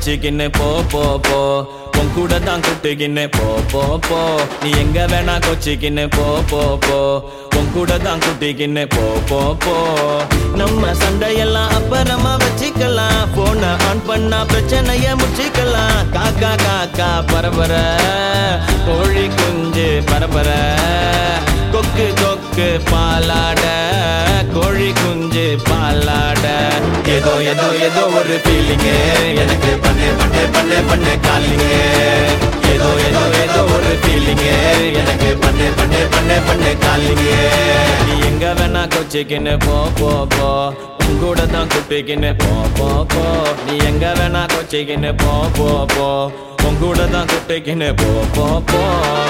கொச்சிக்கின்னு போ போ போ உன் கூட தான் குட்டிக்கின்னு போ போ போ நீ எங்க வேணா கொச்சிக்கின்னு போ போ போ உன் கூட தான் குட்டிக்கின்னு போ போ போ நம்ம சண்டையெல்லாம் அப்புறமா வச்சுக்கலாம் போனை ஆன் பண்ணா பிரச்சனைய முடிச்சுக்கலாம் காக்கா காக்கா பரபர கோழி குஞ்சு பரபர கொக்கு கொக்கு பாலாட கோழி குஞ்சு பாலாட ஏதோ ஏதோ ஏதோ ஒரு ஃபீலிங் எனக்கு பண்ணு பண்ணு பண்ணு பண்ணு காலிங்க ஏதோ ஏதோ ஏதோ ஒரு ஃபீலிங் எனக்கு பண்ணு பண்ணு பண்ணு பண்ணு காலிங்க நீ எங்க வேணா கொச்சிக்கின்னு போ போ போ உன் கூட தான் குட்டிக்கின்னு போ போ போ நீ எங்க வேணா கொச்சிக்கின்னு போ போ போ உன் கூட தான் குட்டிக்கின்னு போ போ போ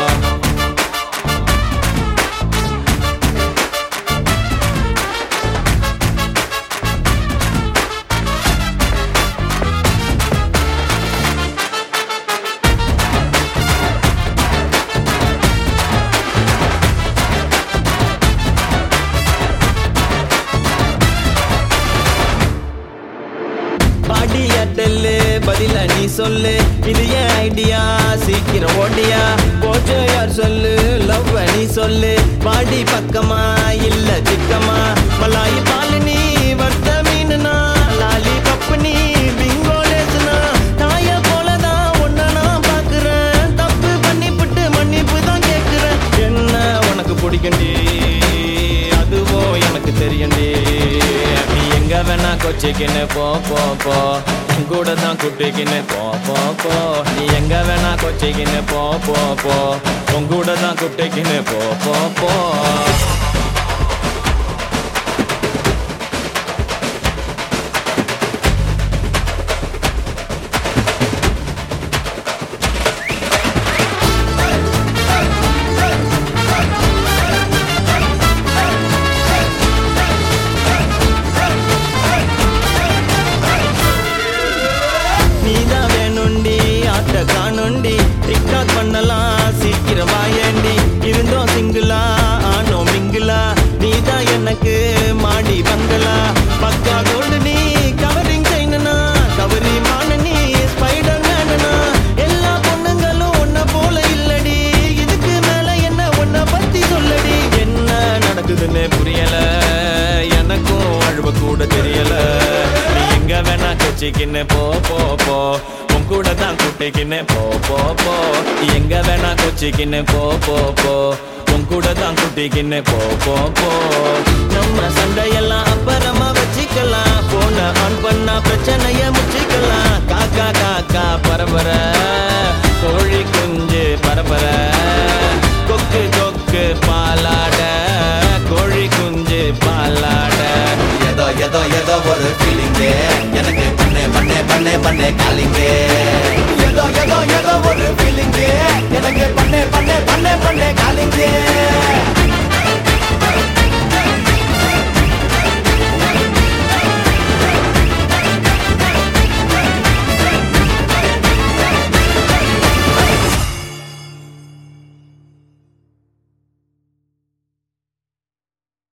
பாடியாட்டல்லு பதில நீ சொல்லு இது ஏன் ஐடியா சீக்கிரம் ஓடியா போச்சோ யார் சொல்லு லவ் நீ சொல்லு பாடி பக்கமா இல்ல சிக்கமா மலாயி பால் நீ வர்த்த மீனுனா லாலி பப்பு நீ பிங்கோலேசுனா தாய போலதான் ஒன்ன நான் பாக்குறேன் தப்பு பண்ணிவிட்டு மன்னிப்பு தான் கேக்குறேன் என்ன உனக்கு பிடிக்கண்டி அதுவோ எனக்கு தெரியண்டி நீ எங்க வேணா கொச்சிக்கின்னு போ போ போ உன் கூட தான் குட்டிக்கின்னு போ போ போ நீ எங்க வேணா கொச்சிக்கின்னு போ போ போ உன் கூட தான் குட்டிக்கின்னு போ போ போ காணுண்டி டிக்டாக் பண்ணலாம் சீக்கிரம் வாயண்டி இருந்தோம் சிங்கிளா ஆனோ மிங்கிளா நீதான் எனக்கு மாடி பங்களா பக்கா கோல்டு நீ கவரிங் செய்யணுனா கவரி மான நீ ஸ்பைடர் மேனா எல்லா பொண்ணுங்களும் உன்ன போல இல்லடி இதுக்கு மேல என்ன உன்ன பத்தி சொல்லடி என்ன நடக்குதுன்னு புரியல எனக்கும் அழுவ கூட தெரியல நீ எங்க வேணா கொச்சிக்கின்னு போ போ போ உன் கூட தான் குட்டிக்கின்னு போ போ போ எங்க வேணா கொச்சிக்கின்னு போ போ போ உன் கூட தான் குட்டிக்கின்னு போ போ போ நம்ம சண்டையெல்லாம் அப்புறமா வச்சுக்கலாம் போனை ஆன் பண்ணா பிரச்சனைய முடிச்சுக்கலாம் காக்கா காக்கா பரபர கோழி குஞ்சு பரபர கொக்கு கொக்கு பாலாட கோழி குஞ்சு பாலாட ஏதோ ஏதோ ஏதோ ஒரு ஃபீலிங் எனக்கு பண்ணு பண்ணு பண்ணு பண்ணு காலிங்க ஏதோ ஏதோ ஏதோ ஒரு ஃபீலிங் எனக்கு பண்ணு பண்ணு பண்ணு பண்ணு காலிங்க